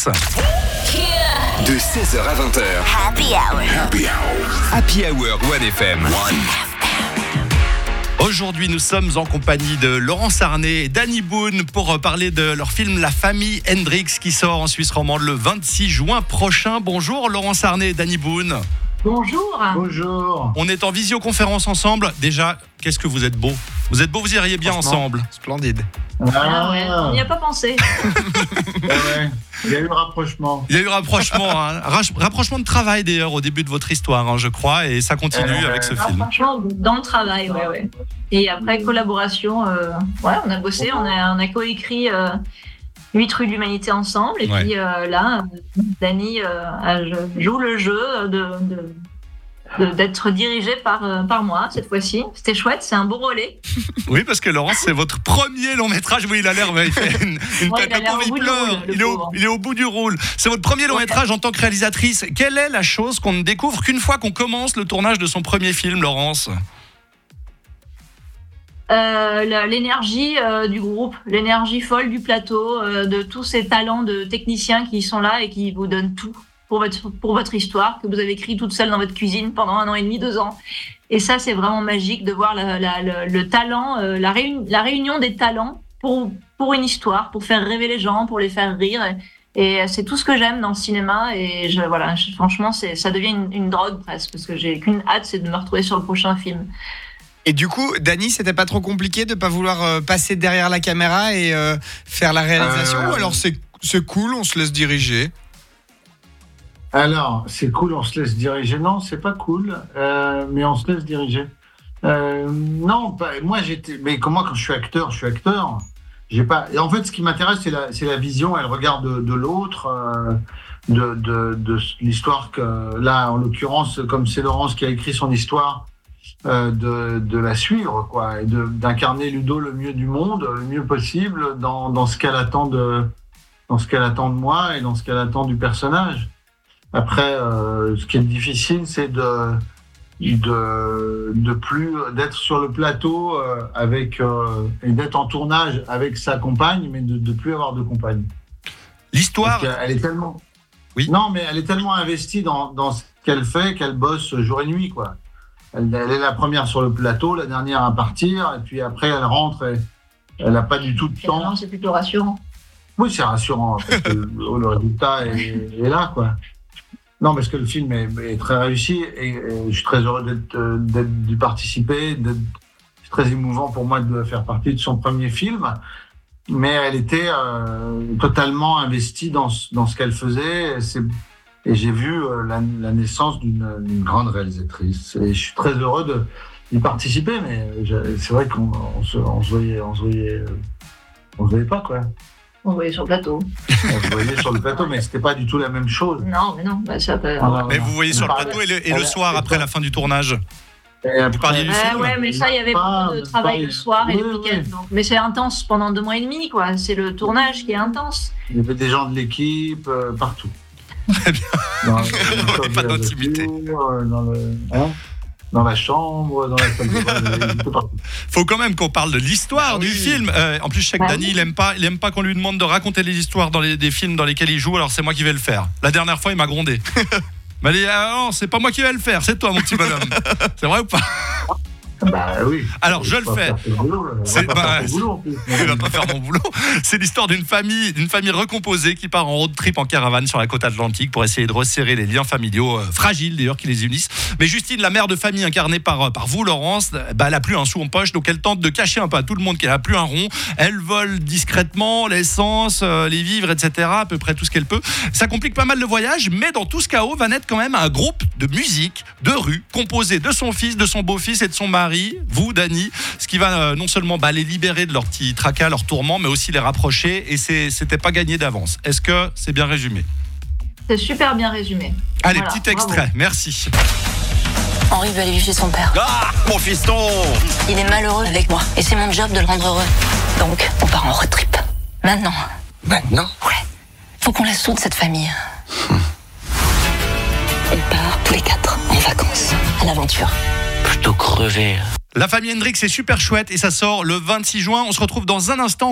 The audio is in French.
tous. De 16h à 20h. Happy Hour 1FM. Aujourd'hui, nous sommes en compagnie de Laurence Arnay et Danny Boone pour parler de leur film La famille Hendrix qui sort en Suisse romande le 26 juin prochain. Bonjour Laurence Arnay et Danny Boone. Bonjour. Bonjour. On est en visioconférence ensemble. Déjà, qu'est-ce que vous êtes beaux. Vous êtes beaux, vous iriez bien ensemble. Splendide. Ah ouais, on n'y a pas pensé. Ouais, il y a eu rapprochement. Il y a eu rapprochement, rapprochement de travail d'ailleurs au début de votre histoire, je crois, et ça continue avec ce film. Franchement, dans le travail, ouais. Et après, collaboration, on a bossé, on a coécrit 8 rues de l'humanité ensemble, et puis là, Danny joue le jeu d'être dirigé par moi cette fois-ci. C'était chouette, c'est un beau relais. Oui, parce que Laurence, c'est votre premier long métrage. Oui, il a l'air, il fait une tête de pauvre, il pleure. Il est au bout du rôle. C'est votre premier long métrage en tant que réalisatrice. Quelle est la chose qu'on ne découvre qu'une fois qu'on commence le tournage de son premier film, Laurence ? L'énergie du groupe, l'énergie folle du plateau, de tous ces talents de techniciens qui sont là et qui vous donnent tout pour votre histoire, que vous avez écrit toute seule dans votre cuisine pendant 1 an et demi, 2 ans. Et ça, c'est vraiment magique de voir le talent, la réunion des talents pour une histoire, pour faire rêver les gens, pour les faire rire. Et c'est tout ce que j'aime dans le cinéma. Et franchement, ça devient une drogue presque, parce que j'ai qu'une hâte, c'est de me retrouver sur le prochain film. Et du coup, Danny, c'était pas trop compliqué de pas vouloir passer derrière la caméra et faire la réalisation ou alors c'est cool, on se laisse diriger? Alors, c'est cool, on se laisse diriger. Non, c'est pas cool, mais on se laisse diriger. Non, moi mais comment quand je suis acteur, j'ai pas. Et en fait, ce qui m'intéresse, c'est la vision et le regard de l'autre, de l'histoire que là, en l'occurrence, comme c'est Laurence qui a écrit son histoire, de la suivre, quoi, et d'incarner Ludo le mieux du monde, le mieux possible dans ce qu'elle attend de moi et dans ce qu'elle attend du personnage. Après, ce qui est difficile, c'est de plus d'être sur le plateau et d'être en tournage avec sa compagne, mais de plus avoir de compagne. L'histoire. Elle est tellement. Oui. Non, mais elle est tellement investie dans ce qu'elle fait qu'elle bosse jour et nuit, quoi. Elle est la première sur le plateau, la dernière à partir, et puis après elle rentre et elle n'a pas du tout de temps. Non, c'est plutôt rassurant. Oui, c'est rassurant parce que le résultat est là, quoi. Non, parce que le film est très réussi et je suis très heureux d'y participer. C'est très émouvant pour moi de faire partie de son premier film. Mais elle était totalement investie dans ce qu'elle faisait. Et j'ai vu la naissance d'une grande réalisatrice. Et je suis très heureux d'y participer. Mais c'est vrai qu'on se voyait pas, quoi. On voyait sur le plateau. On se voyait sur le plateau, mais c'était pas du tout la même chose. Non, ça peut... Mais vous voyez sur le plateau et le soir après la fin du tournage. Vous parliez du film. Ouais, mais ça, il y avait beaucoup de travail le soir et le week-end. Donc. Mais c'est intense pendant 2 mois et demi, quoi. C'est le tournage qui est intense. Il y avait des gens de l'équipe partout. Très bien. Pas d'intimité. Dans la chambre, dans la salle de bain, partout. Faut quand même qu'on parle de l'histoire du film. En plus, je sais que Danny, il aime pas qu'on lui demande de raconter les histoires des films dans lesquels il joue, alors c'est moi qui vais le faire. La dernière fois, il m'a grondé. Il m'a dit, non, c'est pas moi qui vais le faire, c'est toi, mon petit bonhomme. C'est vrai ou pas ? Bah oui. Alors je le fais. Il va pas faire mon boulot. C'est l'histoire d'une famille recomposée qui part en road trip en caravane sur la côte atlantique pour essayer de resserrer les liens familiaux fragiles d'ailleurs qui les unissent. Mais Justine, la mère de famille incarnée par vous, Laurence, elle a plus un sou en poche, donc elle tente de cacher un peu à tout le monde qu'elle a plus un rond. Elle vole discrètement l'essence, les vivres, etc. À peu près tout ce qu'elle peut. Ça complique pas mal le voyage, mais dans tout ce chaos va naître quand même un groupe de musique de rue composé de son fils, de son beau-fils et de son mari. Vous, Danny, ce qui va non seulement les libérer de leur petit tracas, leur tourment, mais aussi les rapprocher, et c'était pas gagné d'avance. Est-ce que c'est bien résumé ? C'est super bien résumé. Allez, voilà, petit extrait, bravo. Merci. Henri veut aller vivre chez son père. Ah, mon fiston! Il est malheureux avec moi, et c'est mon job de le rendre heureux. Donc, on part en road trip. Maintenant. Maintenant? Ouais. Faut qu'on la soude, cette famille. On part tous les 4 en vacances, à l'aventure. Plutôt crevé. La famille Hendrix est super chouette et ça sort le 26 juin. On se retrouve dans un instant.